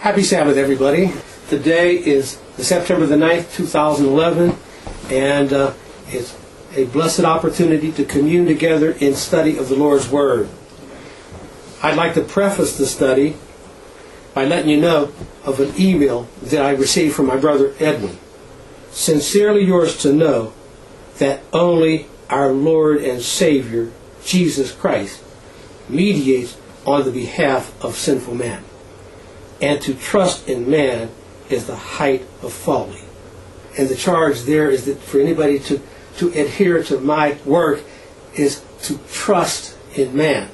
Happy Sabbath, everybody. Today is September the 9th, 2011, and it's a blessed opportunity to commune together in study of the Lord's Word. I'd like to preface the study by letting you know of an email that I received from my brother Edwin. Sincerely yours to know that only our Lord and Savior, Jesus Christ, mediates on the behalf of sinful man. And to trust in man is the height of folly. And the charge there is that for anybody to adhere to my work is to trust in man.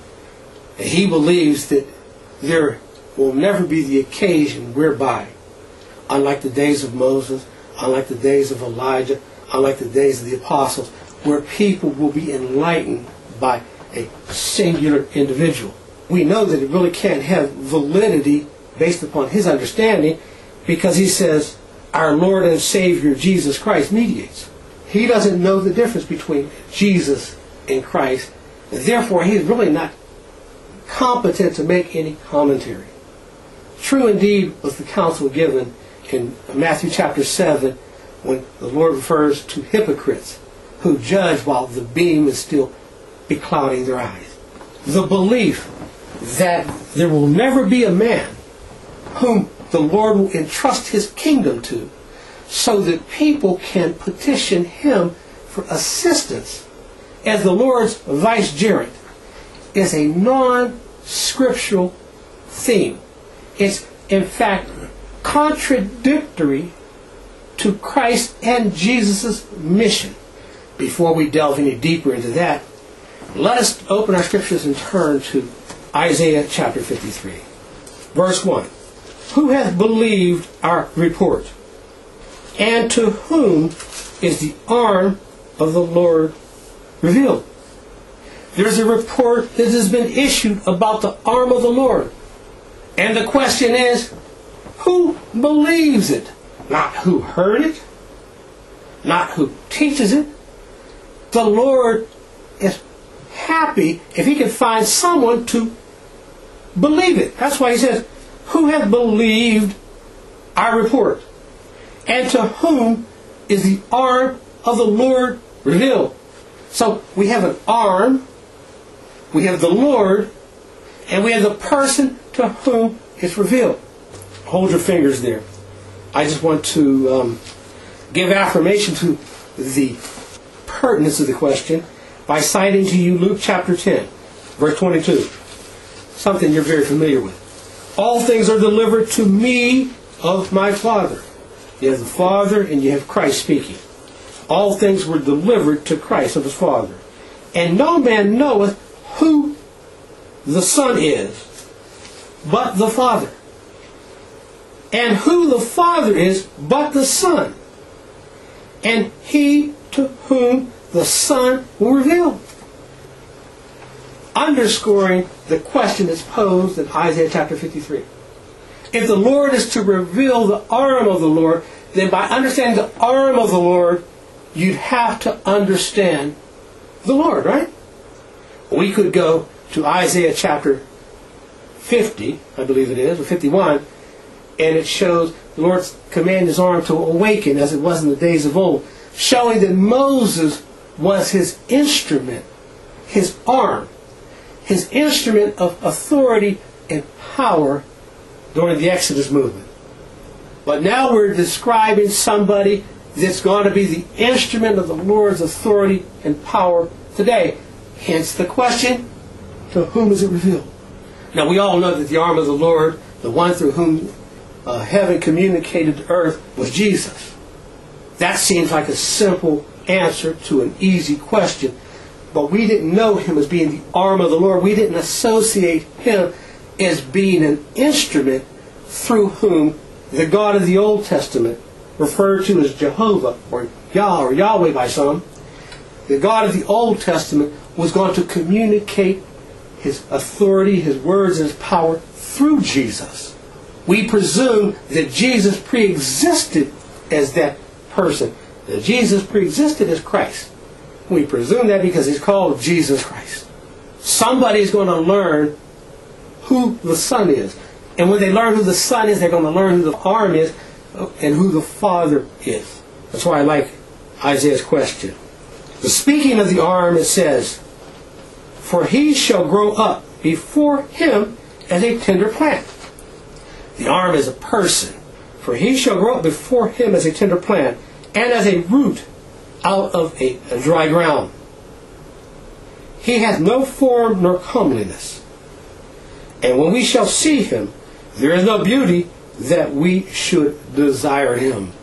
And he believes that there will never be the occasion whereby, unlike the days of Moses, unlike the days of Elijah, unlike the days of the apostles, where people will be enlightened by a singular individual. We know that it really can't have validity based upon his understanding, because he says our Lord and Savior Jesus Christ mediates. He doesn't know the difference between Jesus and Christ, and therefore he's really not competent to make any commentary. True indeed was the counsel given in Matthew chapter 7 when the Lord refers to hypocrites who judge while the beam is still beclouding their eyes. The belief that there will never be a man whom the Lord will entrust his kingdom to so that people can petition him for assistance as the Lord's vicegerent is a non-scriptural theme. It's in fact contradictory to Christ and Jesus' mission. Before we delve any deeper into that, let us open our scriptures and turn to Isaiah chapter 53. Verse 1. Who hath believed our report? And to whom is the arm of the Lord revealed? There's a report that has been issued about the arm of the Lord. And the question is, who believes it? Not who heard it, not who teaches it. The Lord is happy if he can find someone to believe it. That's why he says, who hath believed our report? And to whom is the arm of the Lord revealed? So we have an arm, we have the Lord, and we have the person to whom it's revealed. Hold your fingers there. I just want to give affirmation to the pertinence of the question by citing to you Luke chapter 10, verse 22. Something you're very familiar with. All things are delivered to me of my Father. You have the Father and you have Christ speaking. All things were delivered to Christ of his Father. And no man knoweth who the Son is, but the Father. And who the Father is, but the Son. And he to whom the Son will reveal. Underscoring the question that's posed in Isaiah chapter 53. If the Lord is to reveal the arm of the Lord, then by understanding the arm of the Lord, you'd have to understand the Lord, right? We could go to Isaiah chapter 50, I believe it is, or 51, and it shows the Lord's command his arm to awaken as it was in the days of old, showing that Moses was his instrument, his arm, his instrument of authority and power during the Exodus movement. But now we're describing somebody that's going to be the instrument of the Lord's authority and power today. Hence the question, to whom is it revealed? Now we all know that the arm of the Lord, the one through whom heaven communicated to earth, was Jesus. That seems like a simple answer to an easy question. But we didn't know him as being the arm of the Lord. We didn't associate him as being an instrument through whom the God of the Old Testament, referred to as Jehovah or Yah or Yahweh by some, the God of the Old Testament was going to communicate his authority, his words, and his power through Jesus. We presume that Jesus pre-existed as that person. That Jesus pre-existed as Christ. We presume that because he's called Jesus Christ. Somebody's going to learn who the Son is. And when they learn who the Son is, they're going to learn who the arm is and who the Father is. That's why I like Isaiah's question. But speaking of the arm, it says, "For he shall grow up before him as a tender plant." The arm is a person. "For he shall grow up before him as a tender plant, and as a root out of a dry ground. He hath no form nor comeliness. And when we shall see him, there is no beauty that we should desire him."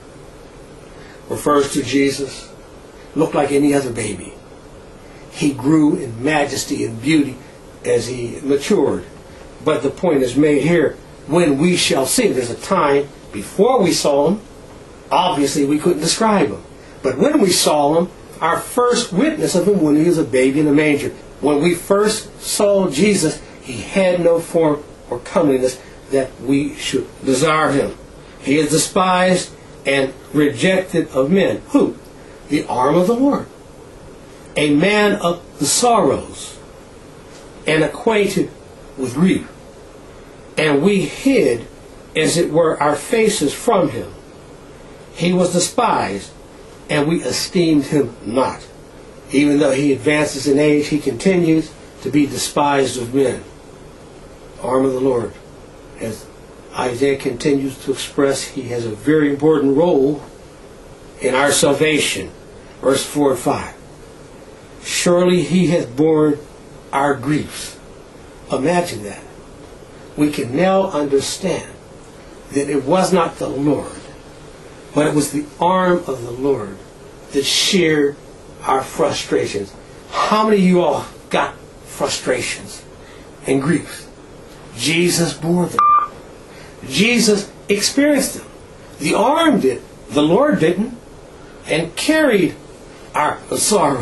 Refers to Jesus. Looked like any other baby. He grew in majesty and beauty as he matured. But the point is made here, when we shall see him. There's a time before we saw him. Obviously we couldn't describe him. But when we saw him, our first witness of him when he was a baby in a manger. When we first saw Jesus, he had no form or comeliness that we should desire him. He is despised and rejected of men. Who? The arm of the Lord. A man of the sorrows and acquainted with grief. And we hid, as it were, our faces from him. He was despised, and we esteemed him not. Even though he advances in age, he continues to be despised of men. Arm of the Lord. As Isaiah continues to express, he has a very important role in our salvation. Verse 4 and 5. "Surely he has borne our griefs." Imagine that. We can now understand that it was not the Lord, but it was the arm of the Lord that shared our frustrations. How many of you all got frustrations and griefs? Jesus bore them. Jesus experienced them. The arm did. The Lord didn't. And carried our sorrows.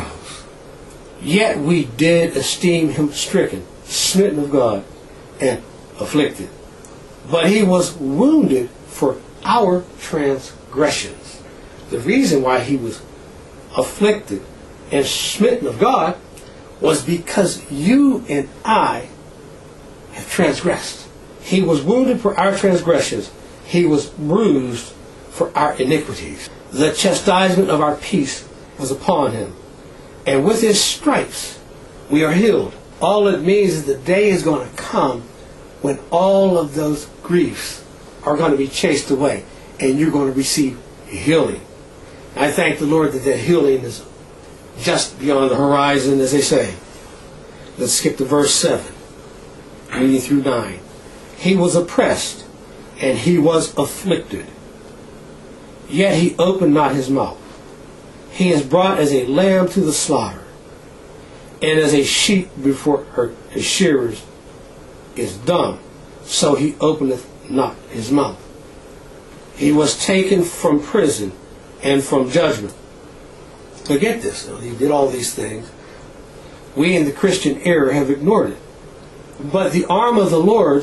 Yet we did esteem him stricken, smitten of God, and afflicted. But he was wounded for our transgressions. The reason why he was afflicted and smitten of God was because you and I have transgressed. He was wounded for our transgressions. He was bruised for our iniquities. The chastisement of our peace was upon him. And with his stripes we are healed. All it means is the day is going to come when all of those griefs are going to be chased away and you're going to receive healing. I thank the Lord that that healing is just beyond the horizon, as they say. Let's skip to verse 7, reading through 9. "He was oppressed and he was afflicted, yet he opened not his mouth. He is brought as a lamb to the slaughter, and as a sheep before his shearers is dumb, so he openeth not his mouth. He was taken from prison and from judgment." But get this, he did all these things. We in the Christian era have ignored it. But the arm of the Lord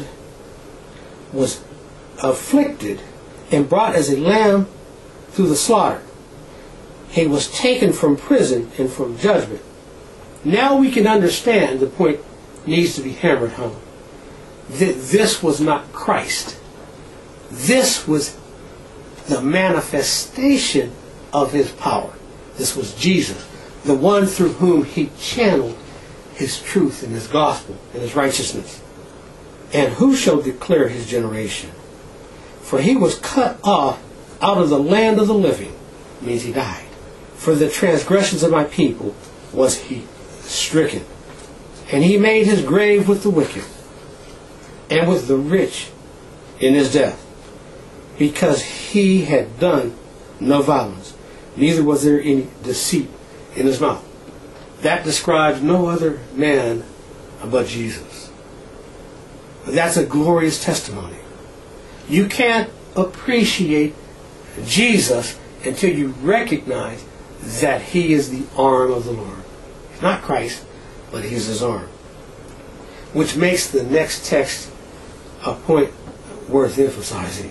was afflicted and brought as a lamb to the slaughter. He was taken from prison and from judgment. Now we can understand, the point needs to be hammered home, that this was not Christ. This was the manifestation of his power. This was Jesus, the one through whom he channeled his truth and his gospel and his righteousness. "And who shall declare his generation? For he was cut off out of the land of the living," means he died. "For the transgressions of my people was he stricken. And he made his grave with the wicked, and with the rich in his death, because he had done no violence, neither was there any deceit in his mouth." That describes no other man but Jesus. That's a glorious testimony. You can't appreciate Jesus until you recognize that he is the arm of the Lord. He's not Christ, but he's his arm. Which makes the next text a point worth emphasizing.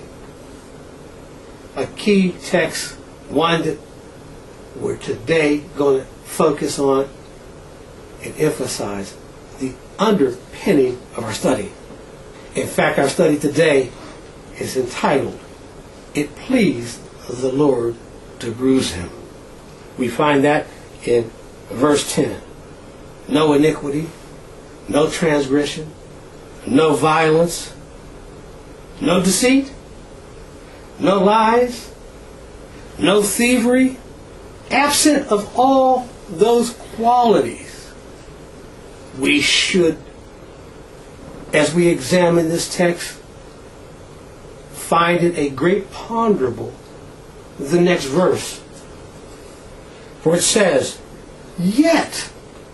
A key text, one that we're today going to focus on and emphasize the underpinning of our study. In fact, our study today is entitled, "It Pleased the Lord to Bruise Him." We find that in verse 10. No iniquity, no transgression, no violence, no deceit, no lies, no thievery, absent of all those qualities. We should, as we examine this text, find it a great ponderable, the next verse, where it says, "Yet."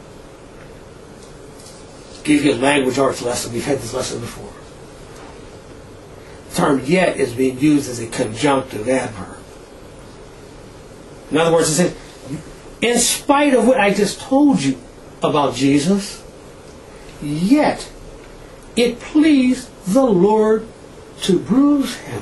Give you a language arts lesson. We've had this lesson before. The term "yet" is being used as a conjunctive adverb. In other words, it says, in spite of what I just told you about Jesus, yet it pleased the Lord to bruise Him.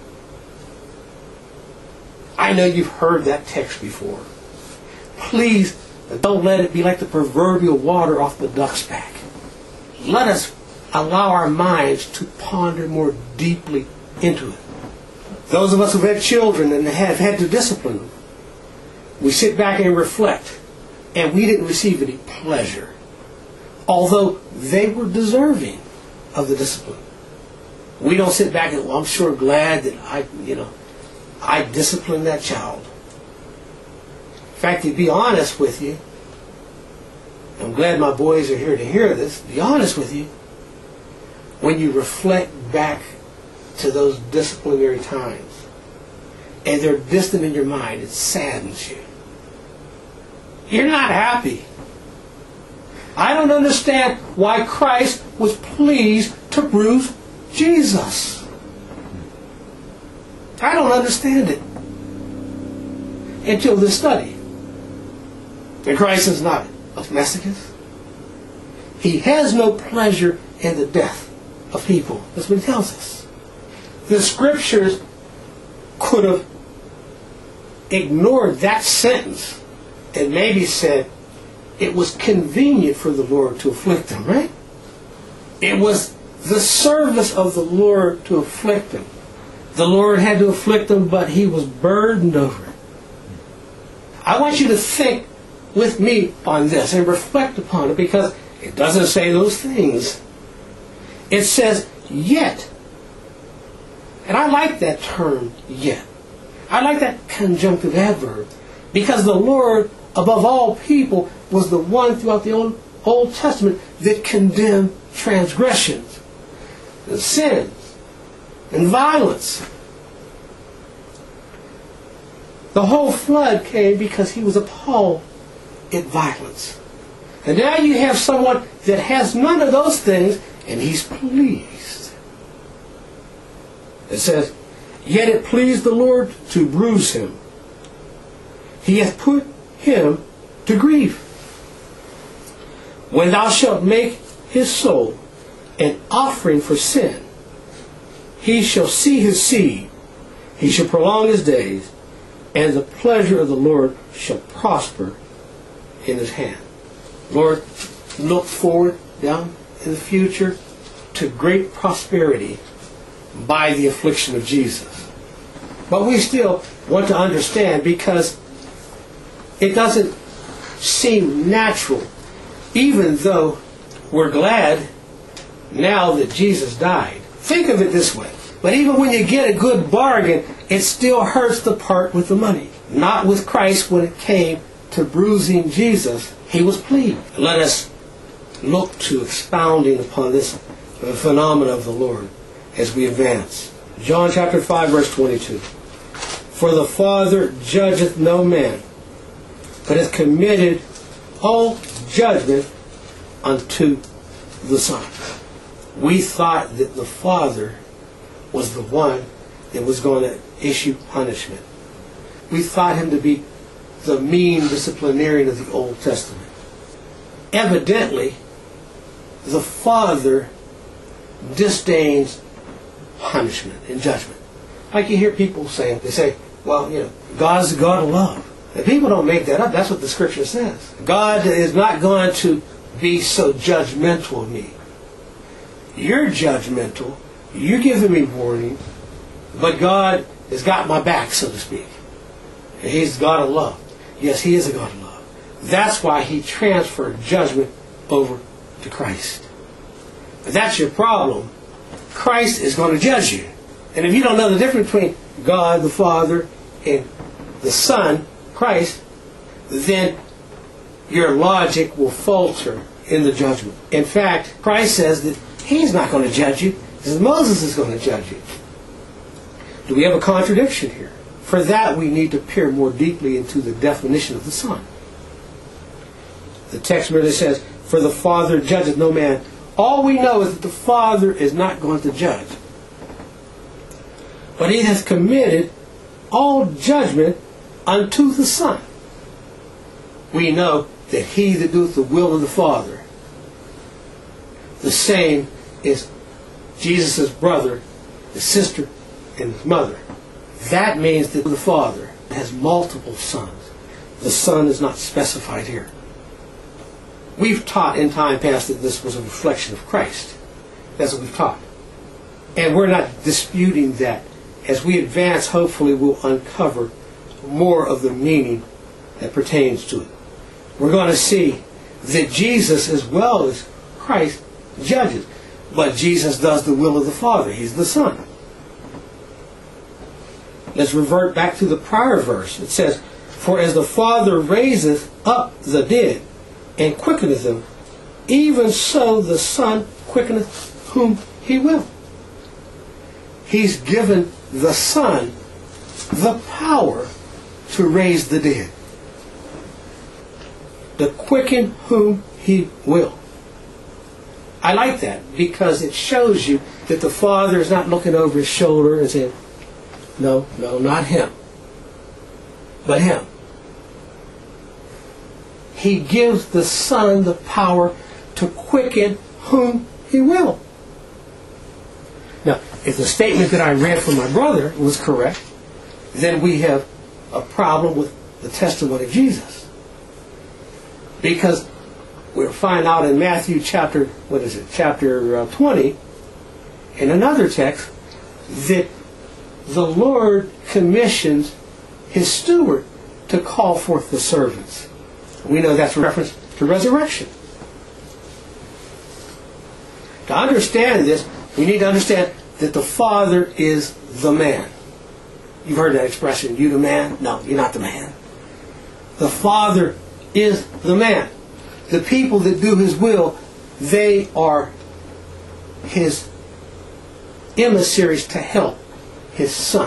I know you've heard that text before. Please don't let it be like the proverbial water off the duck's back. Let us allow our minds to ponder more deeply into it. Those of us who've had children and have had to discipline them, we sit back and reflect, and we didn't receive any pleasure, although they were deserving of the discipline. We don't sit back and, well, I'm sure glad that I disciplined that child. In fact, to be honest with you, I'm glad my boys are here to hear this. To be honest with you, when you reflect back to those disciplinary times, and they're distant in your mind, it saddens you. You're not happy. I don't understand why Christ was pleased to bruise Jesus. I don't understand it until this study. And Christ is not a masochist. He has no pleasure in the death of people. That's what he tells us. The scriptures could have ignored that sentence and maybe said it was convenient for the Lord to afflict them, right? It was the service of the Lord to afflict them. The Lord had to afflict them, but He was burdened over it. I want you to think with me on this and reflect upon it, because it doesn't say those things. It says, yet. And I like that term, yet. I like that conjunctive adverb, because the Lord, above all people, was the one throughout the Old Testament that condemned transgressions and sins and violence. The whole flood came because He was appalled at violence. And now you have someone that has none of those things, and He's pleased. It says, yet it pleased the Lord to bruise Him. He hath put Him to grief. When thou shalt make His soul an offering for sin, He shall see His seed, He shall prolong His days, and the pleasure of the Lord shall prosper in His hand. Lord, look forward down in the future to great prosperity by the affliction of Jesus. But we still want to understand, because it doesn't seem natural, even though we're glad now that Jesus died. Think of it this way. But even when you get a good bargain, it still hurts to part with the money. Not with Christ. When it came to bruising Jesus, He was pleased. Let us look to expounding upon this phenomena of the Lord as we advance. John chapter 5, verse 22. For the Father judgeth no man, but hath committed all judgment unto the Son. We thought that the Father was the one that was going to issue punishment. We thought Him to be the mean disciplinarian of the Old Testament. Evidently, the Father disdains punishment and judgment. Like you hear people say, they say, well, God is a God of love. And people don't make that up. That's what the Scripture says. God is not going to be so judgmental of me. You're judgmental. You're giving me warning. But God has got my back, so to speak. And He's God of love. Yes, He is a God of love. That's why He transferred judgment over to Christ. If that's your problem, Christ is going to judge you. And if you don't know the difference between God the Father and the Son, Christ, then your logic will falter in the judgment. In fact, Christ says that He's not going to judge you. He says Moses is going to judge you. Do we have a contradiction here? For that, we need to peer more deeply into the definition of the Son. The text merely says, "For the Father judgeth no man." All we know is that the Father is not going to judge. But He has committed all judgment unto the Son. We know that he that doeth the will of the Father, the same is Jesus' brother, his sister, and his mother. That means that the Father has multiple sons. The Son is not specified here. We've taught in time past that this was a reflection of Christ. That's what we've taught. And we're not disputing that. As we advance, hopefully we'll uncover more of the meaning that pertains to it. We're going to see that Jesus, as well as Christ, judges. But Jesus does the will of the Father. He's the Son. Let's revert back to the prior verse. It says, "For as the Father raiseth up the dead, and quickeneth them, even so the Son quickeneth whom He will." He's given the Son the power to raise the dead. To quicken whom He will. I like that because it shows you that the Father is not looking over His shoulder and saying, no, not Him, but Him. He gives the Son the power to quicken whom He will. Now, if the statement that I read from my brother was correct, then we have a problem with the testimony of Jesus. Because we'll find out in Matthew chapter 20, in another text, that the Lord commissions His steward to call forth the servants. We know that's a reference to resurrection. To understand this, we need to understand that the Father is the man. You've heard that expression, you the man? No, you're not the man. The Father is the man. The people that do His will, they are His emissaries to help His Son.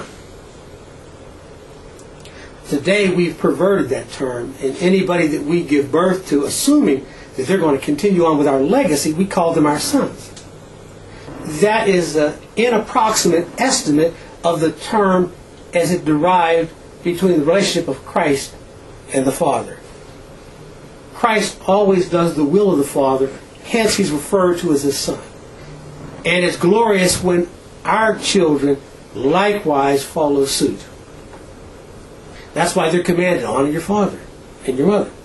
Today we've perverted that term, and anybody that we give birth to, assuming that they're going to continue on with our legacy, we call them our sons. That is an inapproximate estimate of the term as it derived between the relationship of Christ and the Father. Christ always does the will of the Father, hence He's referred to as His Son. And it's glorious when our children likewise follow suit. That's why they're commanded, honor your father and your mother.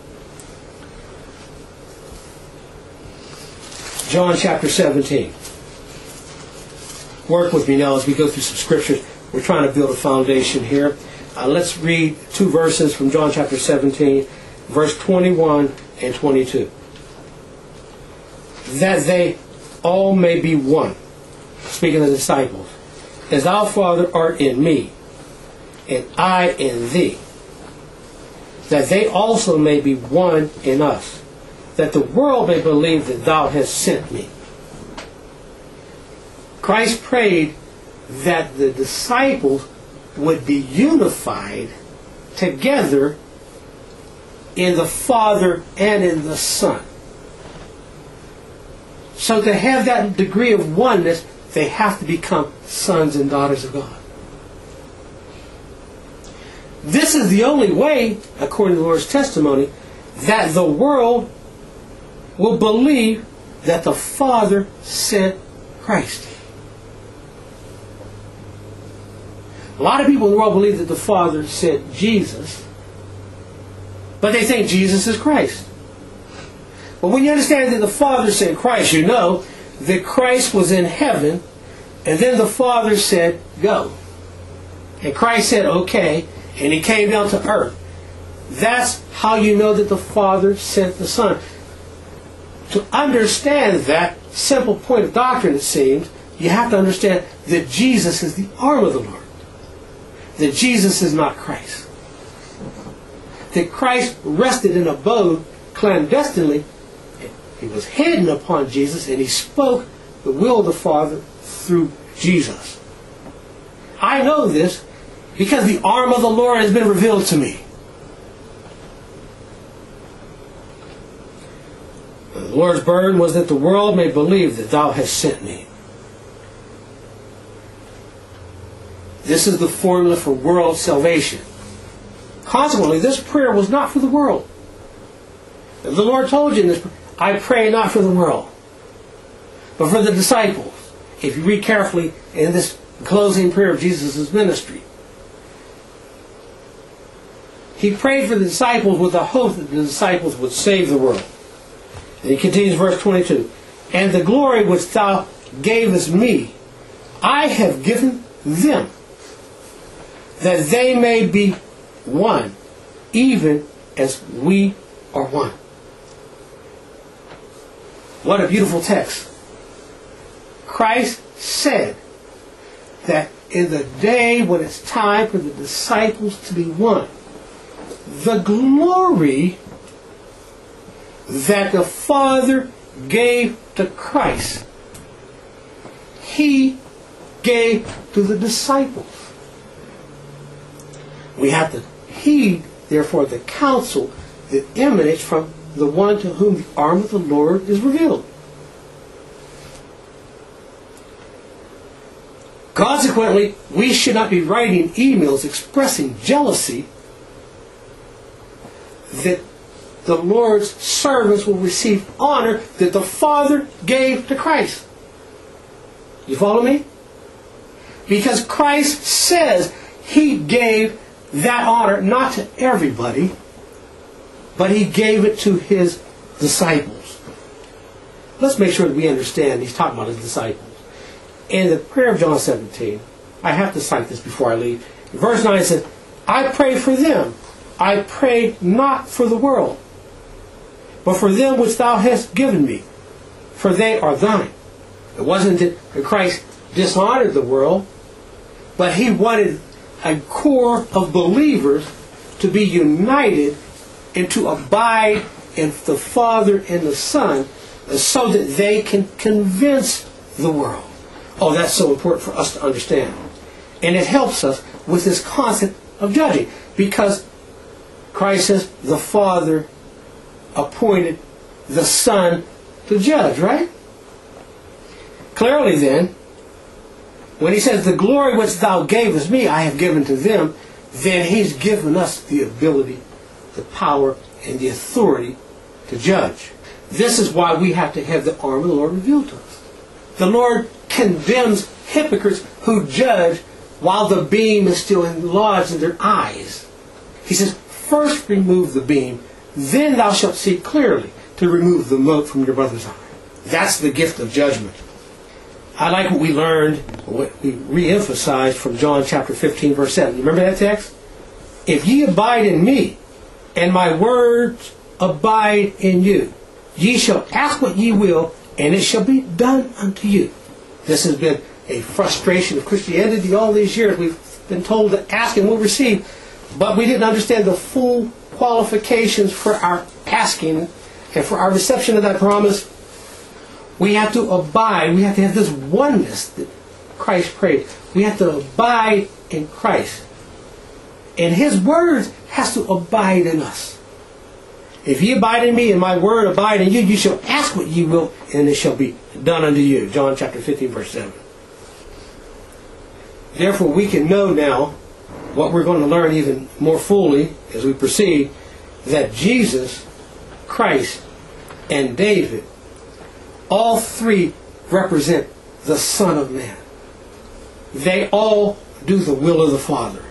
John chapter 17. Work with me now as we go through some scriptures. We're trying to build a foundation here. Let's read two verses from John chapter 17, verse 21 and 22. "That they all may be one," speaking of the disciples, "as thou, Father, art in me, and I in thee, that they also may be one in us, that the world may believe that thou hast sent me." Christ prayed that the disciples would be unified together in the Father and in the Son. So to have that degree of oneness, they have to become sons and daughters of God. This is the only way, according to the Lord's testimony, that the world will believe that the Father sent Christ. A lot of people in the world believe that the Father sent Jesus, but they think Jesus is Christ. But when you understand that the Father sent Christ, you know that Christ was in heaven, and then the Father said, go. And Christ said, okay, and he came down to earth. That's how you know that the Father sent the Son. To understand that simple point of doctrine, it seems, you have to understand that Jesus is the arm of the Lord. That Jesus is not Christ. That Christ rested and abode clandestinely. He was hidden upon Jesus, and he spoke the will of the Father through Jesus. I know this because the arm of the Lord has been revealed to me. The Lord's burden was that the world may believe that thou hast sent me. This is the formula for world salvation. Consequently, this prayer was not for the world. The Lord told you in this prayer, I pray not for the world, but for the disciples. If you read carefully in this closing prayer of Jesus' ministry, he prayed for the disciples with the hope that the disciples would save the world. And he continues verse 22. And the glory which thou gavest me, I have given them, that they may be one, even as we are one. What a beautiful text. Christ said that in the day when it's time for the disciples to be one, the glory that the Father gave to Christ, he gave to the disciples. We have to heed, therefore, the counsel that emanates from the one to whom the arm of the Lord is revealed. Consequently, we should not be writing emails expressing jealousy that the Lord's servants will receive honor that the Father gave to Christ. You follow me? Because Christ says he gave that honor not to everybody, but he gave it to his disciples. Let's make sure that we understand he's talking about his disciples. In the prayer of John 17, I have to cite this before I leave. Verse 9 says, I pray for them. I pray not for the world, but for them which thou hast given me, for they are thine. It wasn't that Christ dishonored the world, but he wanted a core of believers to be united and to abide in the Father and the Son so that they can convince the world. Oh, that's so important for us to understand. And it helps us with this concept of judging, because Christ says the Father appointed the Son to judge, right? Clearly then, when he says, the glory which thou gavest me, I have given to them, then he's given us the ability, the power, and the authority to judge. This is why we have to have the arm of the Lord revealed to us. The Lord condemns hypocrites who judge while the beam is still lodged in their eyes. He says, first remove the beam, then thou shalt see clearly to remove the mote from your brother's eye. That's the gift of judgment. I like what we learned, what we re-emphasized from John chapter 15, verse 7. You remember that text? If ye abide in me, and my words abide in you, ye shall ask what ye will, and it shall be done unto you. This has been a frustration of Christianity all these years. We've been told to ask and we'll receive, but we didn't understand the full qualifications for our asking and for our reception of that promise. We have to abide. We have to have this oneness that Christ prayed. We have to abide in Christ. And his words has to abide in us. If ye abide in me and my word abide in you, you shall ask what ye will, and it shall be done unto you. John chapter 15, verse 7. Therefore, we can know now what we're going to learn even more fully as we proceed, that Jesus, Christ, and David, all three represent the Son of Man. They all do the will of the Father.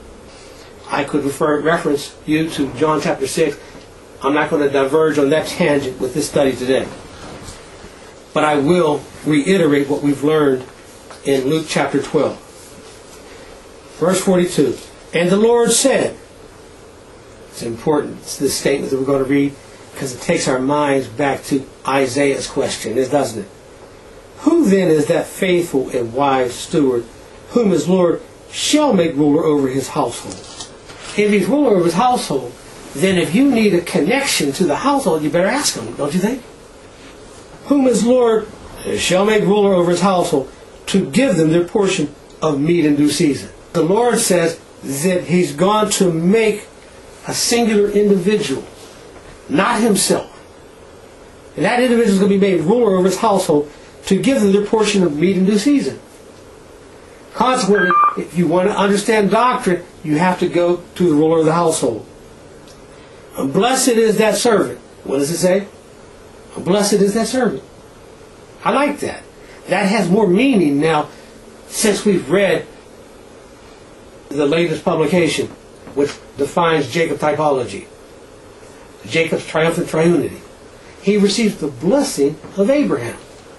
I could reference you to John chapter 6. I'm not going to diverge on that tangent with this study today. but I will reiterate what we've learned in Luke chapter 12. Verse 42. And the Lord said, it's important, it's this statement that we're going to read, because it takes our minds back to Isaiah's question, doesn't it? Who then is that faithful and wise steward, whom his Lord shall make ruler over his household? If he's ruler over his household, then if you need a connection to the household, you better ask him, don't you think? Whom his Lord shall make ruler over his household, to give them their portion of meat in due season. The Lord says that he's going to make a singular individual, not himself. And that individual is going to be made ruler over his household to give them their portion of meat in due season. Consequently, if you want to understand doctrine, you have to go to the ruler of the household. And blessed is that servant. What does it say? Blessed is that servant. I like that. That has more meaning now since we've read the latest publication, which defines Jacob typology. Jacob's triumphant triunity. He receives the blessing of Abraham.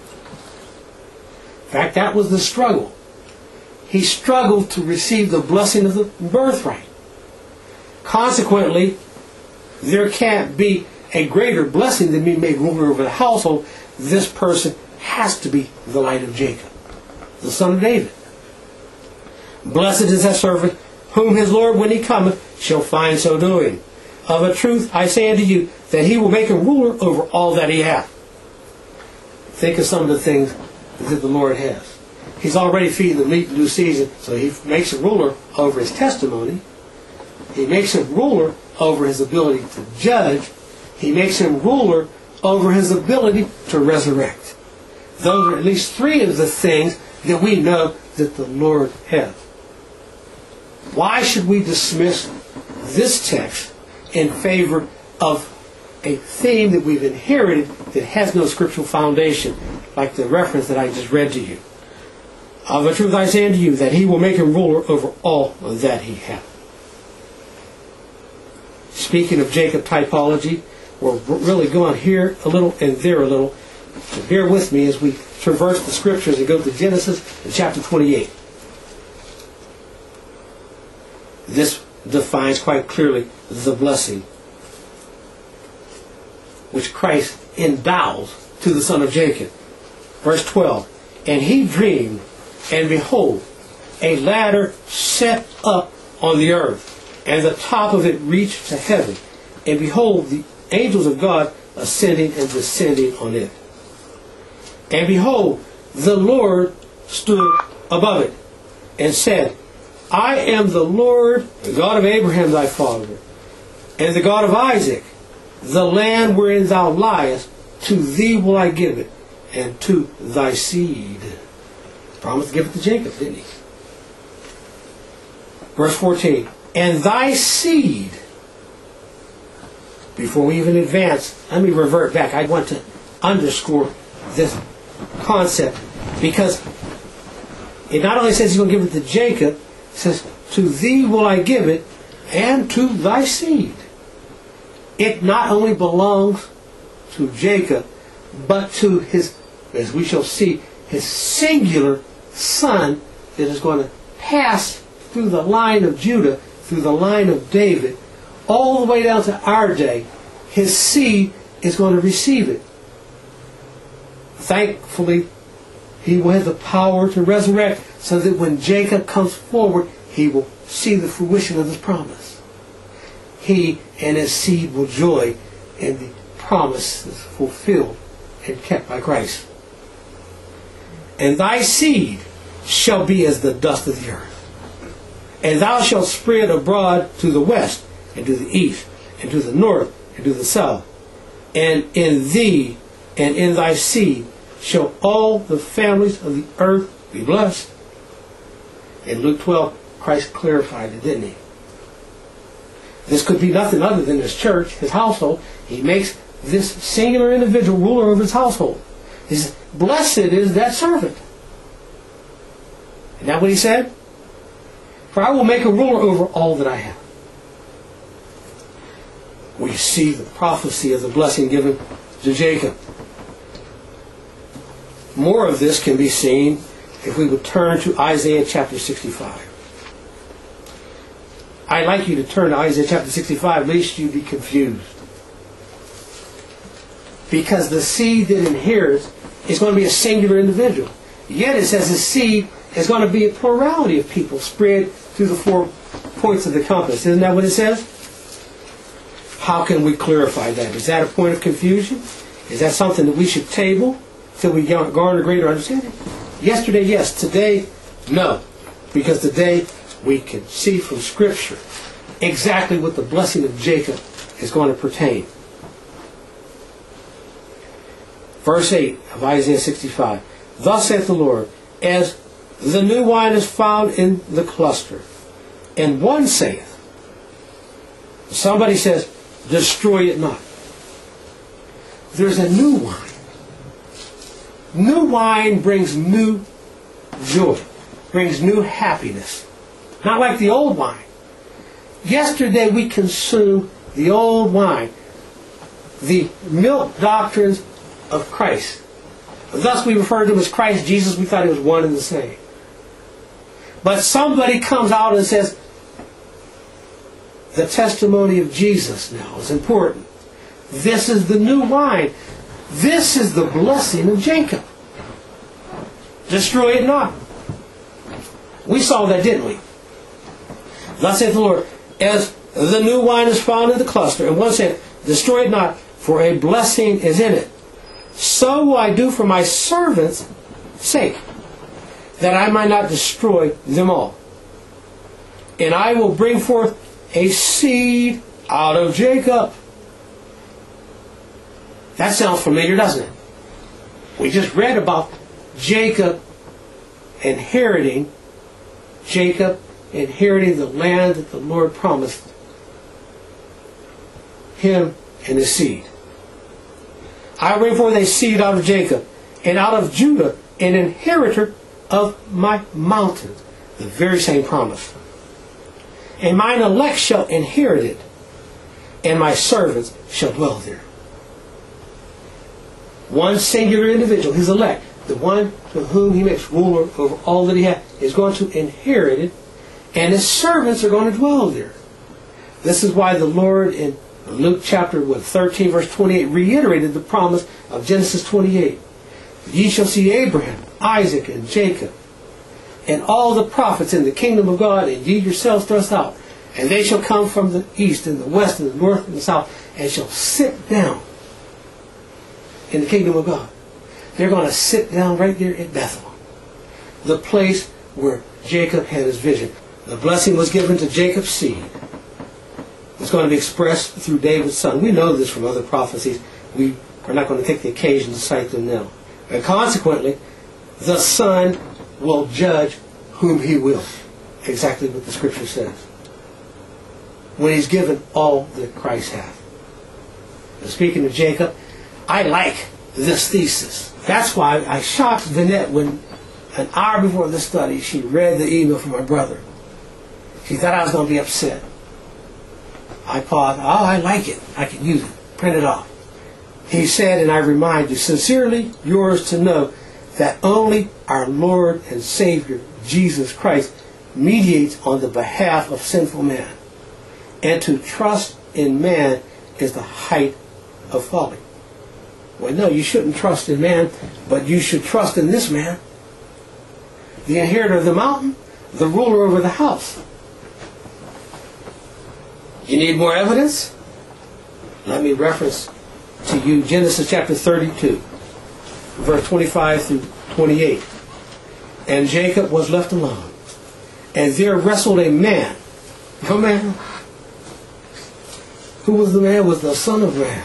In fact, that was the struggle. He struggled to receive the blessing of the birthright. Consequently, there can't be a greater blessing than being made ruler over the household. This person has to be the light of Jacob, the son of David. Blessed is that servant whom his Lord, when he cometh, shall find so doing. Of a truth I say unto you, that he will make him ruler over all that he hath. Think of some of the things that the Lord has. He's already feeding the meat in due season, so he makes him ruler over his testimony. He makes him ruler over his ability to judge. He makes him ruler over his ability to resurrect. Those are at least three of the things that we know that the Lord has. Why should we dismiss this text in favor of a theme that we've inherited that has no scriptural foundation, like the reference that I just read to you? Of a truth I say unto you, that he will make him ruler over all that he hath. Speaking of Jacob typology, we're really going here a little and there a little. So bear with me as we traverse the scriptures and go to Genesis in chapter 28. This defines quite clearly the blessing which Christ endows to the son of Jacob. Verse 12. And he dreamed, and behold, a ladder set up on the earth, and the top of it reached to heaven. And behold, the angels of God ascending and descending on it. And behold, the Lord stood above it, and said, I am the Lord, the God of Abraham thy father, and the God of Isaac. The land wherein thou liest, to thee will I give it, and to thy seed. Promised to give it to Jacob, didn't he? Verse 14. And thy seed. Before we even advance, let me revert back. I want to underscore this concept, because it not only says he's going to give it to Jacob, it says, to thee will I give it, and to thy seed. It not only belongs to Jacob, but to his, as we shall see, his singular son that is going to pass through the line of Judah, through the line of David, all the way down to our day. His seed is going to receive it. Thankfully, he will have the power to resurrect, so that when Jacob comes forward, he will see the fruition of his promise. He and his seed will joy in the promises fulfilled and kept by Christ. And thy seed shall be as the dust of the earth. And thou shalt spread abroad to the west, and to the east, and to the north, and to the south. And in thee and in thy seed shall all the families of the earth be blessed. In Luke 12, Christ clarified it, didn't he? This could be nothing other than his church, his household. He makes this singular individual ruler over his household. He says, blessed is that servant. Isn't that what he said? For I will make a ruler over all that I have. We see the prophecy of the blessing given to Jacob. More of this can be seen if we would turn to Isaiah chapter 65. I'd like you to turn to Isaiah chapter 65, lest you be confused. Because the seed that inherits is going to be a singular individual. Yet it says the seed is going to be a plurality of people spread through the 4 points of the compass. Isn't that what it says? How can we clarify that? Is that a point of confusion? Is that something that we should table till we garner greater understanding? Yesterday, yes. Today, no. Because today we can see from Scripture exactly what the blessing of Jacob is going to pertain. Verse 8 of Isaiah 65. Thus saith the Lord, as the new wine is found in the cluster, and one saith, somebody says, destroy it not. There's a new wine. New wine brings new joy, brings new happiness. Not like the old wine. Yesterday we consumed the old wine, the milk doctrines of Christ. Thus we referred to him as Christ Jesus. We thought it was one and the same. But somebody comes out and says, the testimony of Jesus now is important. This is the new wine. This is the blessing of Jacob. Destroy it not. We saw that, didn't we? Thus saith the Lord, as the new wine is found in the cluster, and one said, destroy it not, for a blessing is in it. So will I do for my servants' sake, that I might not destroy them all. And I will bring forth a seed out of Jacob. That sounds familiar, doesn't it? We just read about Jacob inheriting the land that the Lord promised him and his seed. I will bring forth a seed out of Jacob, and out of Judah an inheritor of my mountain. The very same promise. And mine elect shall inherit it, and my servants shall dwell there. One singular individual, his elect, the one to whom he makes ruler over all that he has, is going to inherit it, and his servants are going to dwell there. This is why the Lord in Luke chapter 13 verse 28 reiterated the promise of Genesis 28. Ye shall see Abraham, Isaac, and Jacob, and all the prophets in the kingdom of God, and ye yourselves thrust out. And they shall come from the east and the west and the north and the south, and shall sit down in the kingdom of God. They're going to sit down right there at Bethel, the place where Jacob had his vision. The blessing was given to Jacob's seed. It's going to be expressed through David's son. We know this from other prophecies. We are not going to take the occasion to cite them now. And consequently, the son will judge whom he will. Exactly what the Scripture says. When he's given all that Christ hath. And speaking of Jacob, I like this thesis. That's why I shocked Vanette when an hour before the study she read the email from my brother. She thought I was going to be upset. I paused. Oh, I like it. I can use it. Print it off. He said, and I remind you, sincerely yours to know that only our Lord and Savior, Jesus Christ, mediates on the behalf of sinful man. And to trust in man is the height of folly. Well, no, you shouldn't trust in man, but you should trust in this man, the inheritor of the mountain, the ruler over the house. You need more evidence? Let me reference to you Genesis chapter 32, verse 25 through 28. And Jacob was left alone, and there wrestled a man. No man. Who was the man? It was the Son of Man.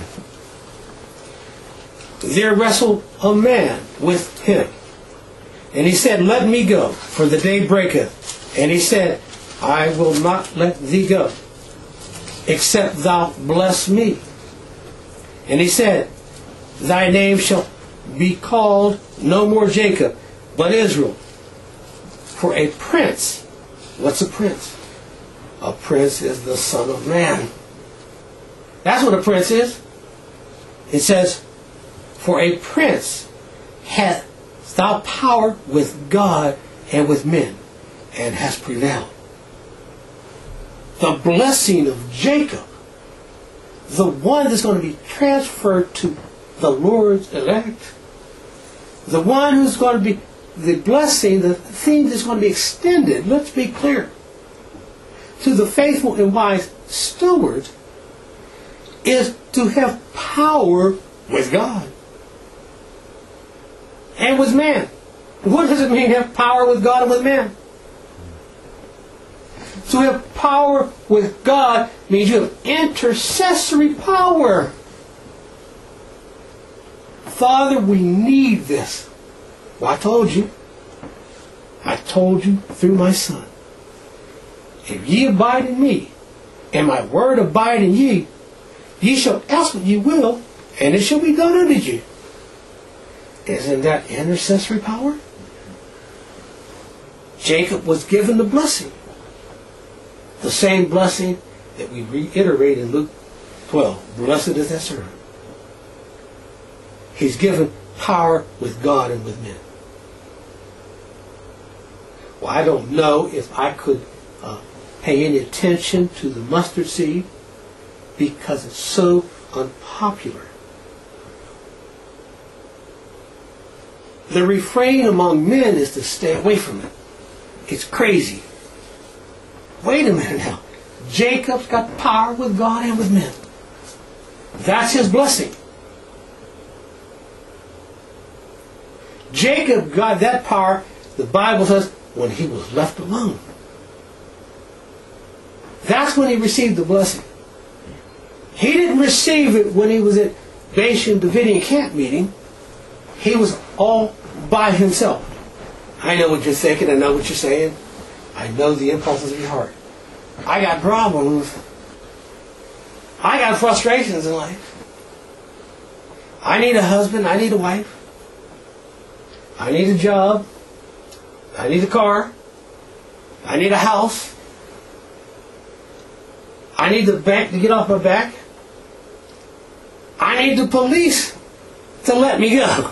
There wrestled a man with him. And he said, let me go, for the day breaketh. And he said, I will not let thee go, except thou bless me. And he said, thy name shall be called no more Jacob, but Israel. For a prince, what's a prince? A prince is the Son of Man. That's what a prince is. It says, for a prince hath thou power with God and with men, and hast prevailed. The blessing of Jacob, the one that's going to be transferred to the Lord's elect, the one who's going to be the blessing, the thing that's going to be extended, let's be clear, to the faithful and wise stewards, is to have power with God and with man. What does it mean to have power with God and with man? To have power with God means you have intercessory power. Father, we need this. Well, I told you. I told you through my Son. If ye abide in me, and my word abide in ye, ye shall ask what ye will, and it shall be done unto you. Isn't that intercessory power? Jacob was given the blessing. The same blessing that we reiterate in Luke 12. Blessed is that servant. He's given power with God and with men. Well, I don't know if I could pay any attention to the mustard seed because it's so unpopular. The refrain among men is to stay away from it. It's crazy. Wait a minute now. Jacob's got power with God and with men. That's his blessing. Jacob got that power, the Bible says, when he was left alone. That's when he received the blessing. He didn't receive it when he was at Bashan Davidian camp meeting. He was all by himself. I know what you're thinking. I know what you're saying. I know the impulses of your heart. I got problems. I got frustrations in life. I need a husband. I need a wife. I need a job. I need a car. I need a house. I need the bank to get off my back. I need the police to let me go.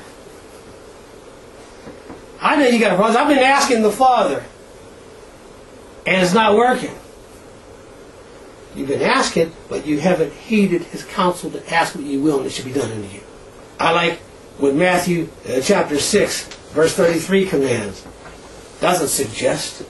I know you got a problem. I've been asking the Father, and it's not working. You've been asking, but you haven't heeded His counsel to ask what you will, and it should be done unto you. I like what Matthew chapter 6, verse 33 commands. Doesn't suggest.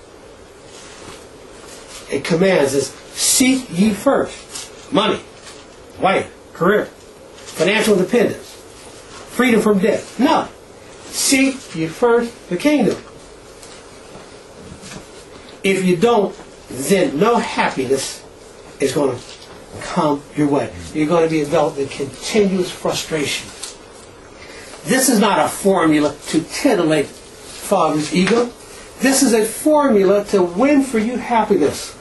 It commands is, seek ye first money, wife, career, financial independence, freedom from debt. No. Seek ye first the kingdom. If you don't, then no happiness is going to come your way. You're going to be enveloped in continuous frustration. This is not a formula to titillate Father's ego. This is a formula to win for you happiness.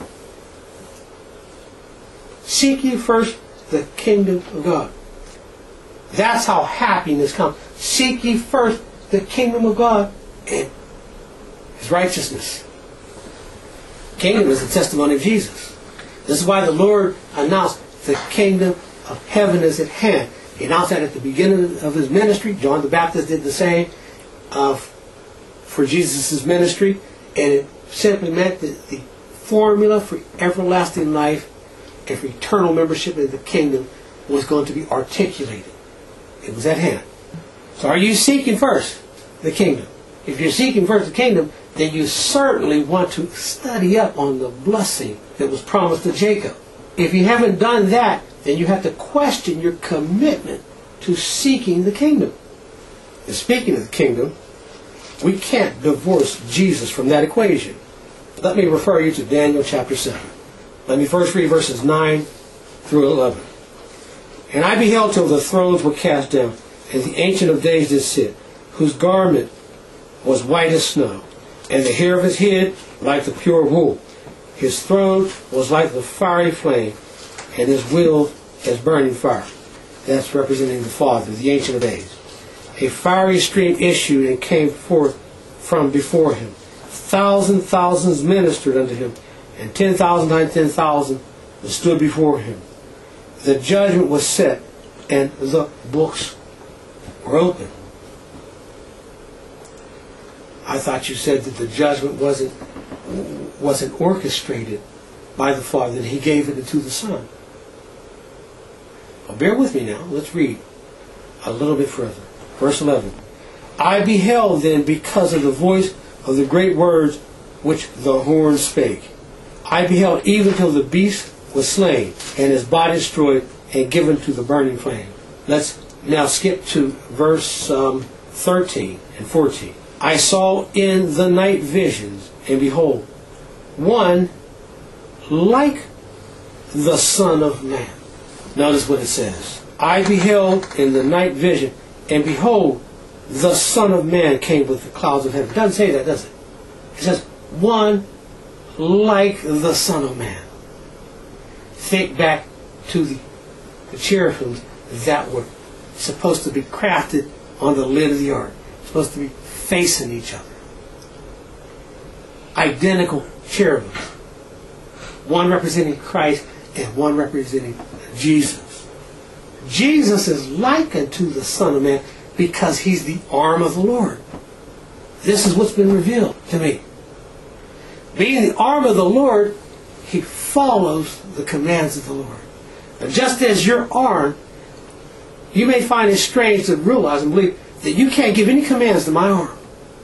Seek ye first the kingdom of God. That's how happiness comes. Seek ye first the kingdom of God and His righteousness. Kingdom is the testimony of Jesus. This is why the Lord announced the kingdom of heaven is at hand. He announced that at the beginning of His ministry. John the Baptist did the same for Jesus' ministry. And it simply meant that the formula for everlasting life and for eternal membership in the kingdom was going to be articulated. It was at hand. So are you seeking first the kingdom? If you're seeking first the kingdom, then you certainly want to study up on the blessing that was promised to Jacob. If you haven't done that, then you have to question your commitment to seeking the kingdom. And speaking of the kingdom, we can't divorce Jesus from that equation. Let me refer you to Daniel chapter 7. Let me first read verses 9 through 11. And I beheld till the thrones were cast down, and the Ancient of Days did sit, whose garment was white as snow, and the hair of his head like the pure wool. His throne was like the fiery flame, and his wheel as burning fire. That's representing the Father, the Ancient of Days. A fiery stream issued and came forth from before him. Thousands ministered unto him, and 10,000 times 10,000 stood before him. The judgment was set, and the books were open. I thought you said that the judgment wasn't orchestrated by the Father, that He gave it to the Son. Well, bear with me now. Let's read a little bit further. Verse 11. I beheld then, because of the voice of the great words which the horn spake. I beheld even till the beast was slain, and his body destroyed, and given to the burning flame. Let's now skip to verse 13 and 14. I saw in the night visions, and behold, one like the Son of Man. Notice what it says. I beheld in the night vision, and behold, the Son of Man came with the clouds of heaven. It doesn't say that, does it? It says, one like the Son of Man. Think back to the cherubims that were supposed to be crafted on the lid of the ark. Supposed to be facing each other. Identical cherubims. One representing Christ and one representing Jesus. Jesus is likened to the Son of Man because He's the arm of the Lord. This is what's been revealed to me. Being the arm of the Lord, He follows the commands of the Lord. And just as your arm, you may find it strange to realize and believe that you can't give any commands to my arm.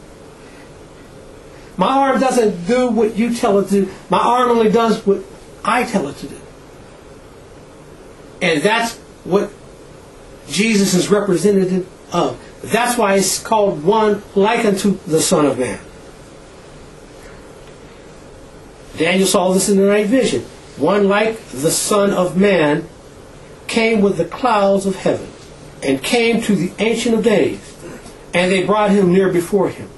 My arm doesn't do what you tell it to do. My arm only does what I tell it to do. And that's what Jesus is representative of. That's why it's called one like unto the Son of Man. Daniel saw this in the night vision. One like the Son of Man came with the clouds of heaven, and came to the Ancient of Days, and they brought Him near before Him.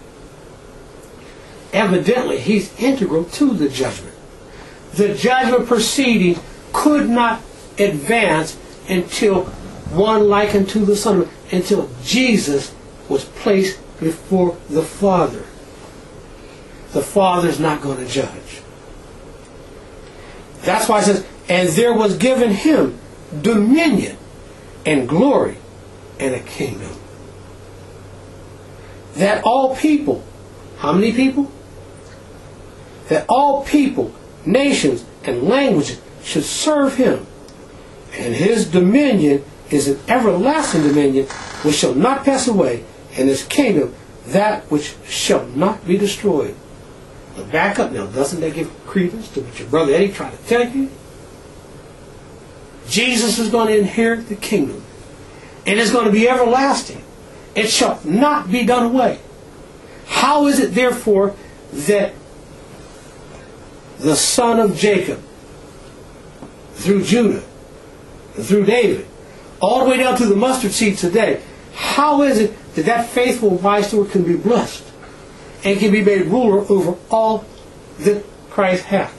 Evidently, He's integral to the judgment. The judgment proceeding could not advance until one like unto the Son of Man, until Jesus was placed before the Father. The Father's not going to judge. That's why it says, and there was given Him dominion and glory and a kingdom. That all people, how many people? That all people, nations, and languages should serve Him. And His dominion is an everlasting dominion which shall not pass away, and His kingdom that which shall not be destroyed. But back up now. Doesn't that give credence to what your brother Eddie tried to tell you? Jesus is going to inherit the kingdom. And it's going to be everlasting. It shall not be done away. How is it therefore that the son of Jacob, through Judah, through David, all the way down to the mustard seed today, how is it that that faithful wise steward can be blessed and can be made ruler over all that Christ hath?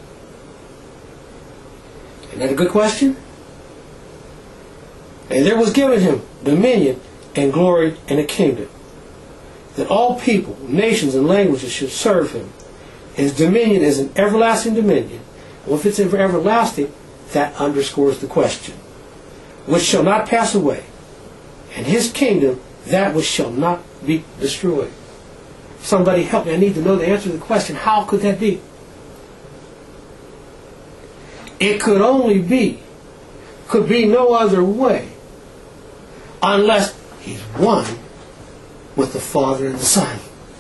Isn't that a good question? And there was given Him dominion and glory and a kingdom, that all people, nations, and languages should serve Him. His dominion is an everlasting dominion. Well, if it's everlasting, that underscores the question. Which shall not pass away, and His kingdom that which shall not be destroyed. Somebody help me. I need to know the answer to the question. How could that be? It could only be, could be no other way, unless He's one with the Father and the Son.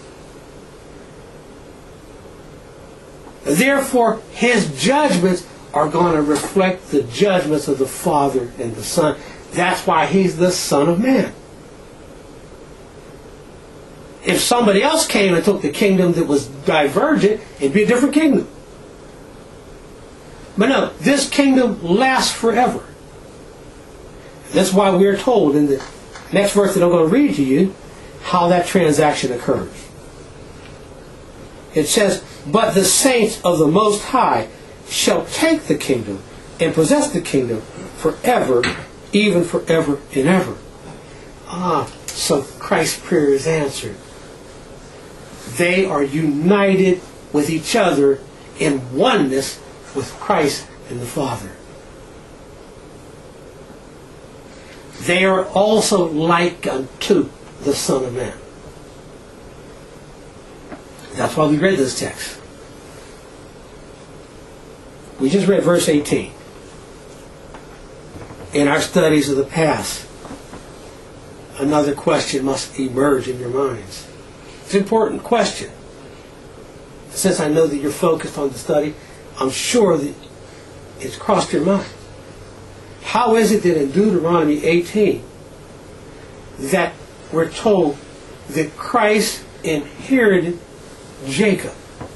Therefore, His judgments are going to reflect the judgments of the Father and the Son. That's why He's the Son of Man. If somebody else came and took the kingdom that was divergent, it'd be a different kingdom. But no, this kingdom lasts forever. That's why we're told in the next verse that I'm going to read to you how that transaction occurs. It says, but the saints of the Most High shall take the kingdom and possess the kingdom forever, even forever and ever. So Christ's prayer is answered. They are united with each other in oneness with Christ and the Father. They are also like unto the Son of Man. That's why we read this text. We just read verse 18. In our studies of the past, another question must emerge in your minds. It's an important question. Since I know that you're focused on the study, I'm sure that it's crossed your mind. How is it that in Deuteronomy 18 that we're told that Christ inherited Jacob?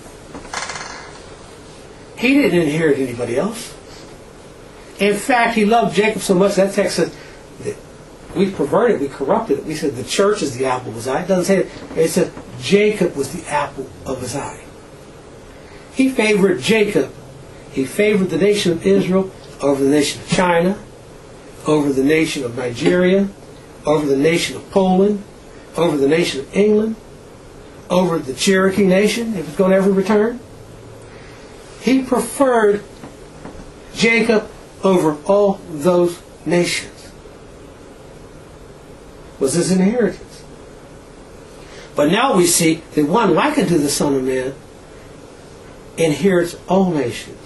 He didn't inherit anybody else. In fact, he loved Jacob so much, that text says that we perverted, we corrupted it. We said the church is the apple of his eye. It doesn't say it. It said Jacob was the apple of his eye. He favored Jacob. He favored the nation of Israel over the nation of China, over the nation of Nigeria, over the nation of Poland, over the nation of England, over the Cherokee nation, if it's going to ever return. He preferred Jacob over all those nations. Was his inheritance. But now we see that one like unto the Son of Man inherits all nations.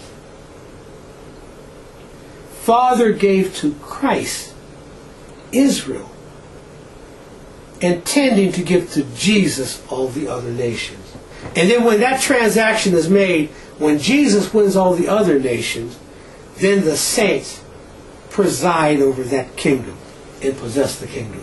Father gave to Christ Israel, intending to give to Jesus all the other nations. And then when that transaction is made, when Jesus wins all the other nations, then the saints preside over that kingdom and possess the kingdom.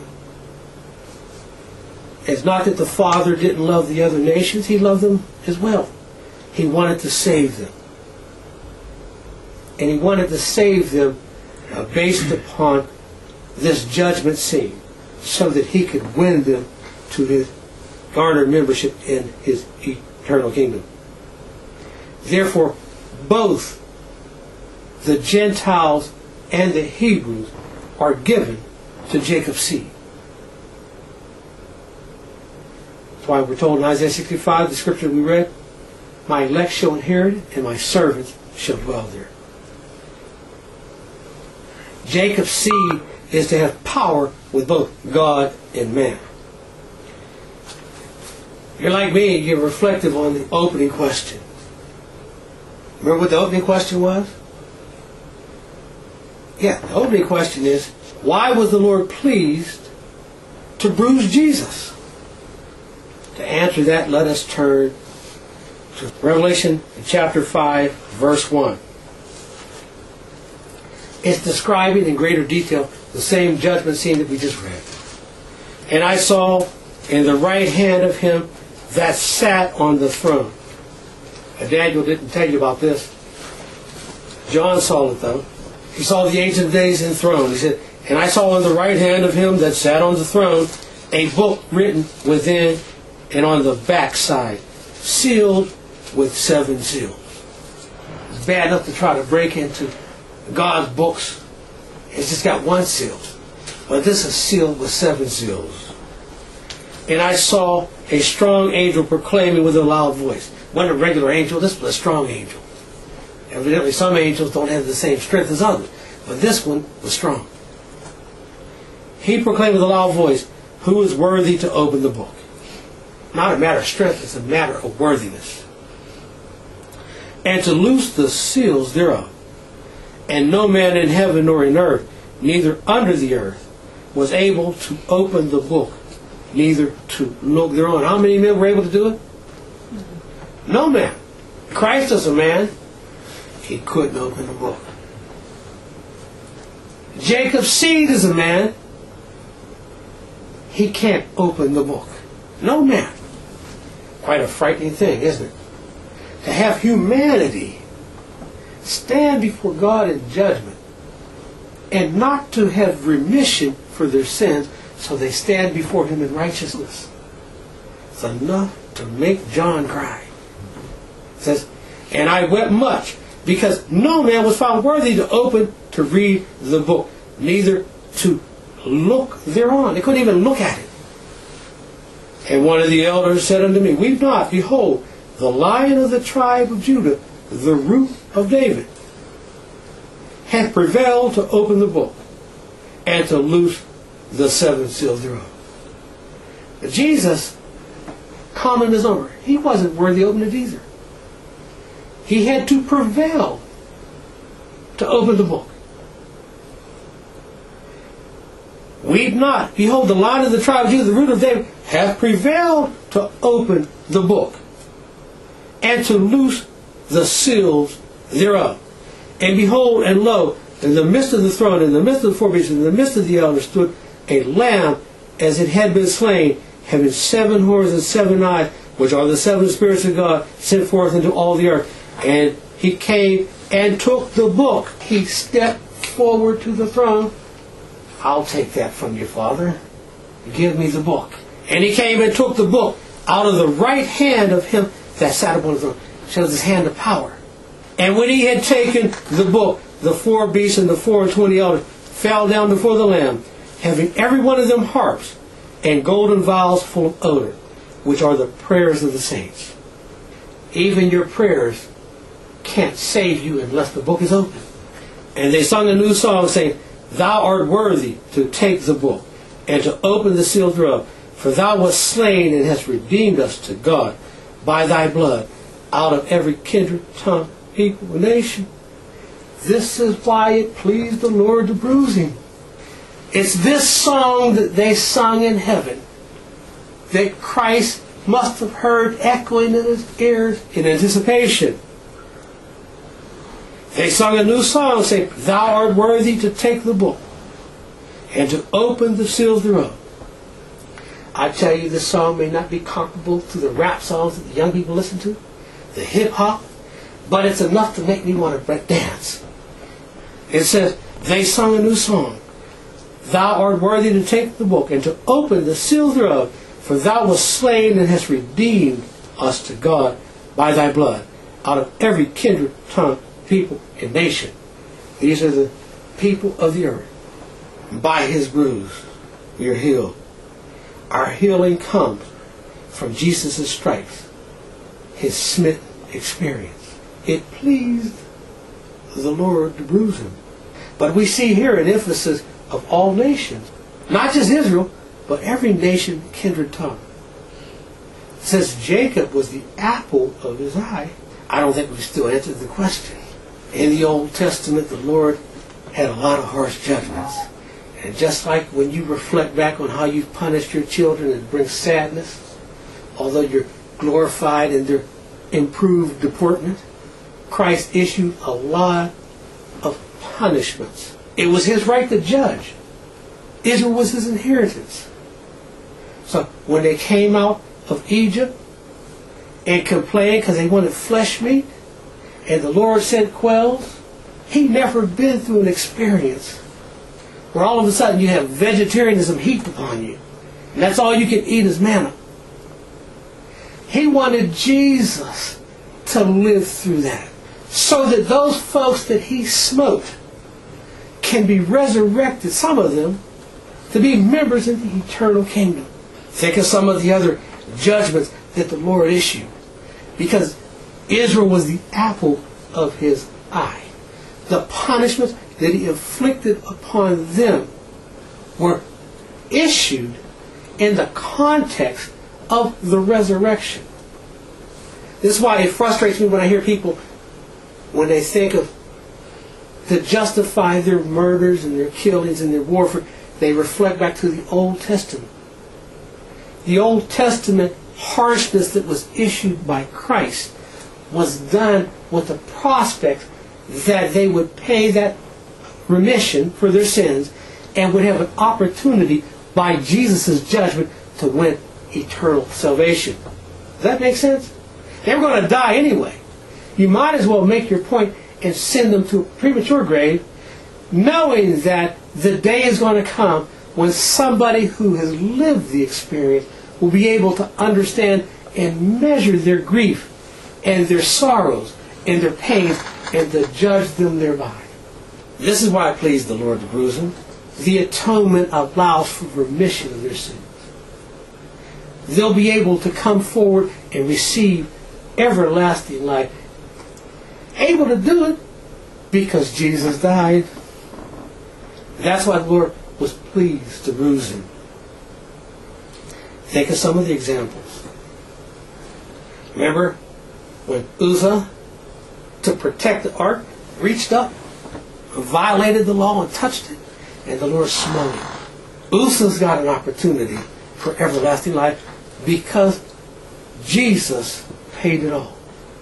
It's not that the Father didn't love the other nations. He loved them as well. He wanted to save them. And he wanted to save them based upon this judgment scene, so that he could win them to his garner membership in his eternal kingdom. Therefore, both the Gentiles and the Hebrews are given to Jacob's seed. That's why we're told in Isaiah 65, the scripture we read, my elect shall inherit it, and my servants shall dwell there. Jacob's seed is to have power with both God and man. You're like me, you're reflective on the opening question. Remember what the opening question was? Yeah, the opening question is, why was the Lord pleased to bruise Jesus? To answer that, let us turn to Revelation chapter 5, verse 1. It's describing in greater detail the same judgment scene that we just read. And I saw in the right hand of him that sat on the throne. Now, Daniel didn't tell you about this. John saw it though. He saw the Ancient of Days enthroned. He said, and I saw on the right hand of him that sat on the throne a book written within and on the backside, sealed with 7 seals. It's bad enough to try to break into God's books. It's just got 1 seal. But this is sealed with 7 seals. And I saw a strong angel proclaiming with a loud voice. Wasn't a regular angel, this was a strong angel. Evidently some angels don't have the same strength as others, but this one was strong. He proclaimed with a loud voice, who is worthy to open the book? Not a matter of strength, it's a matter of worthiness. And to loose the seals thereof. And no man in heaven nor in earth, neither under the earth, was able to open the book, neither to look thereon. How many men were able to do it? No man. Christ is a man. He couldn't open the book. Jacob's seed is a man. He can't open the book. No man. Quite a frightening thing, isn't it? To have humanity stand before God in judgment and not to have remission for their sins, so they stand before him in righteousness. It's enough to make John cry. It says, and I wept much, because no man was found worthy to open, to read the book, neither to look thereon. They couldn't even look at it. And one of the elders said unto me, weep not, behold, the Lion of the tribe of Judah, the Root of David, hath prevailed to open the book and to loose the 7 seals thereof. Jesus common misnomer. He wasn't worthy to open it either. He had to prevail to open the book. Weep not. Behold, the Lion of the tribe of Judah, the Root of David, hath prevailed to open the book and to loose the seals thereof. And behold, and lo, in the midst of the throne, in the midst of the four beasts, in the midst of the elders, stood a lamb as it had been slain, having 7 horns and 7 eyes, which are the 7 spirits of God, sent forth into all the earth. And he came and took the book. He stepped forward to the throne. I'll take that from you, Father. Give me the book. And he came and took the book out of the right hand of him that sat upon the throne. Shows his hand of power. And when he had taken the book, the 4 beasts and the 24 elders fell down before the Lamb, having every one of them harps and golden vials full of odor, which are the prayers of the saints. Even your prayers can't save you unless the book is open. And they sung a new song, saying, Thou art worthy to take the book and to open the seal thereof, for thou wast slain and hast redeemed us to God by thy blood out of every kindred, tongue, people, and nation. This is why it pleased the Lord to bruise him. It's this song that they sung in heaven that Christ must have heard echoing in his ears in anticipation. They sung a new song saying, Thou art worthy to take the book and to open the seals thereof. I tell you, this song may not be comparable to the rap songs that the young people listen to, the hip-hop, but it's enough to make me want to dance. It says, they sung a new song. Thou art worthy to take the book and to open the seal thereof, for thou wast slain and hast redeemed us to God by thy blood out of every kindred, tongue, people, and nation. These are the people of the earth. By his bruise we are healed. Our healing comes from Jesus' stripes, his smitten experience. It pleased the Lord to bruise him. But we see here an emphasis of all nations, not just Israel, but every nation, kindred, tongue. It says Jacob was the apple of his eye. I don't think we still answered the question. In the Old Testament, the Lord had a lot of harsh judgments. And just like when you reflect back on how you've punished your children, it brings sadness, although you're glorified in their improved deportment, Christ issued a lot of punishments. It was his right to judge. Israel was his inheritance. So when they came out of Egypt and complained because they wanted flesh meat, and the Lord sent quails, he'd never been through an experience where all of a sudden you have vegetarianism heaped upon you, and that's all you can eat is manna. He wanted Jesus to live through that, so that those folks that he smote can be resurrected, some of them, to be members of the eternal kingdom. Think of some of the other judgments that the Lord issued, because Israel was the apple of his eye. The punishments that he inflicted upon them were issued in the context of the resurrection. This is why it frustrates me when I hear people, when they think of, to justify their murders and their killings and their warfare, they reflect back to the Old Testament. The Old Testament harshness that was issued by Christ was done with the prospect that they would pay that remission for their sins and would have an opportunity by Jesus' judgment to win eternal salvation. Does that make sense? They were going to die anyway. You might as well make your point and send them to a premature grave, knowing that the day is going to come when somebody who has lived the experience will be able to understand and measure their grief and their sorrows and their pains and to judge them thereby. This is why it pleased the Lord to bruise them. The atonement allows for remission of their sins. They'll be able to come forward and receive everlasting life. Able to do it because Jesus died. That's why the Lord was pleased to bruise him. Think of some of the examples. Remember when Uzzah, to protect the ark, reached up, violated the law and touched it, and the Lord smote him. Uzzah's got an opportunity for everlasting life because Jesus paid it all.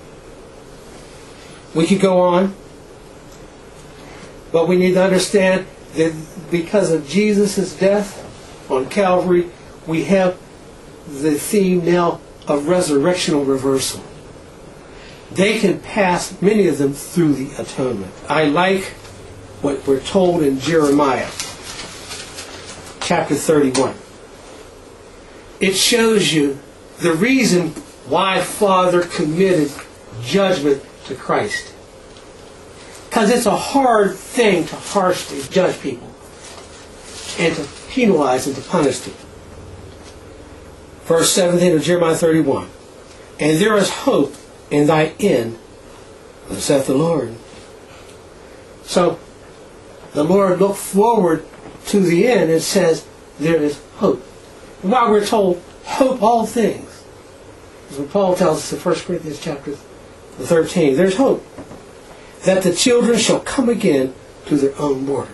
We could go on, but we need to understand that because of Jesus' death on Calvary, we have the theme now of resurrectional reversal. They can pass, many of them, through the atonement. I like what we're told in Jeremiah chapter 31. It shows you the reason why Father committed judgment to Christ. Because it's a hard thing to harshly judge people and to penalize and to punish them. Verse 17 of Jeremiah 31. And there is hope in thy end, saith the Lord. So the Lord looked forward to the end and says there is hope. While we're told hope all things, as what Paul tells us in 1 Corinthians chapter 13, there's hope that the children shall come again to their own border.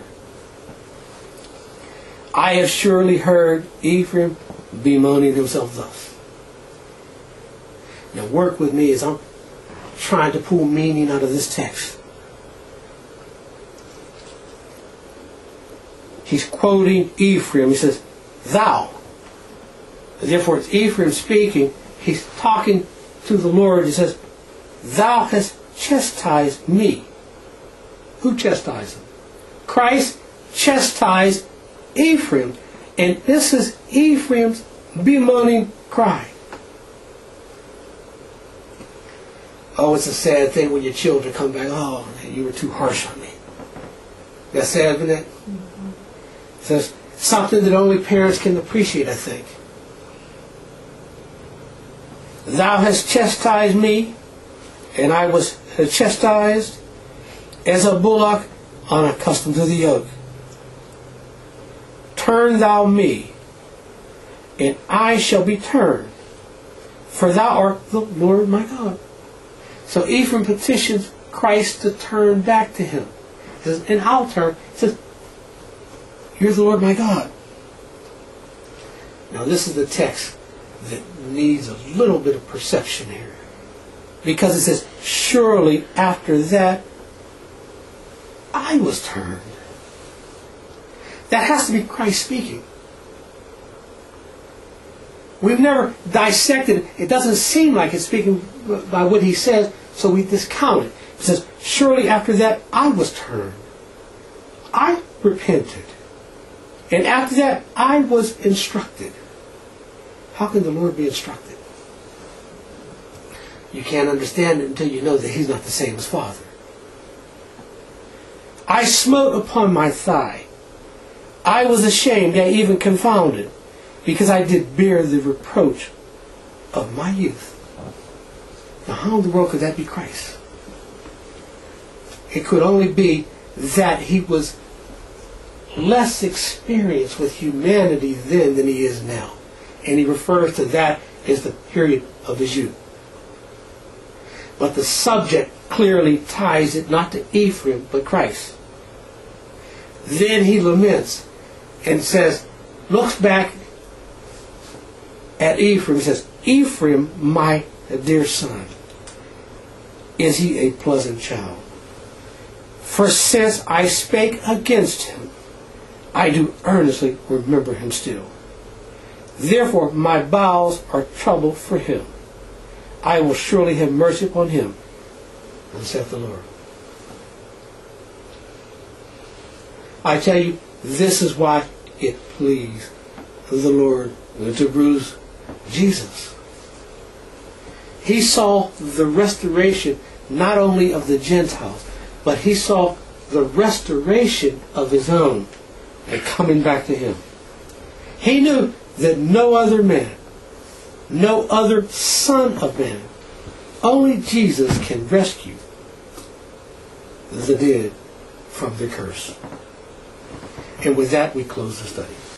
I have surely heard Ephraim bemoaning himself thus. Now work with me as I'm trying to pull meaning out of this text. He's quoting Ephraim. He says, thou. Therefore it's Ephraim speaking. He's talking to the Lord. He says, thou hast chastised me. Who chastised him? Christ chastised Ephraim. And this is Ephraim's bemoaning cry. Oh, it's a sad thing when your children come back. Oh, you were too harsh on me. That's sad, isn't it? It says something that only parents can appreciate, I think. Thou hast chastised me, and I was chastised as a bullock unaccustomed to the yoke. Turn thou me, and I shall be turned, for thou art the Lord my God. So Ephraim petitions Christ to turn back to him. He says, and I'll turn. He says, you're the Lord my God. Now this is the text that needs a little bit of perception here. Because it says, surely after that, I was turned. That has to be Christ speaking. We've never dissected it. It doesn't seem like it's speaking by what he says, so we discount it. It says, surely after that I was turned. I repented. And after that I was instructed. How can the Lord be instructed? You can't understand it until you know that he's not the same as Father. I smote upon my thigh. I was ashamed, yea, even confounded, because I did bear the reproach of my youth. Now how in the world could that be Christ? It could only be that he was less experienced with humanity then than he is now. And he refers to that as the period of his youth. But the subject clearly ties it not to Ephraim, but Christ. Then he laments and says, looks back at Ephraim and says, Ephraim, my dear son, is he a pleasant child? For since I spake against him, I do earnestly remember him still. Therefore my bowels are troubled for him. I will surely have mercy upon him, saith the Lord. I tell you, this is why it pleased the Lord to bruise Jesus. He saw the restoration not only of the Gentiles, but he saw the restoration of his own and coming back to him. He knew that no other man, no other son of man, only Jesus can rescue the dead from the curse. And with that, we close the study.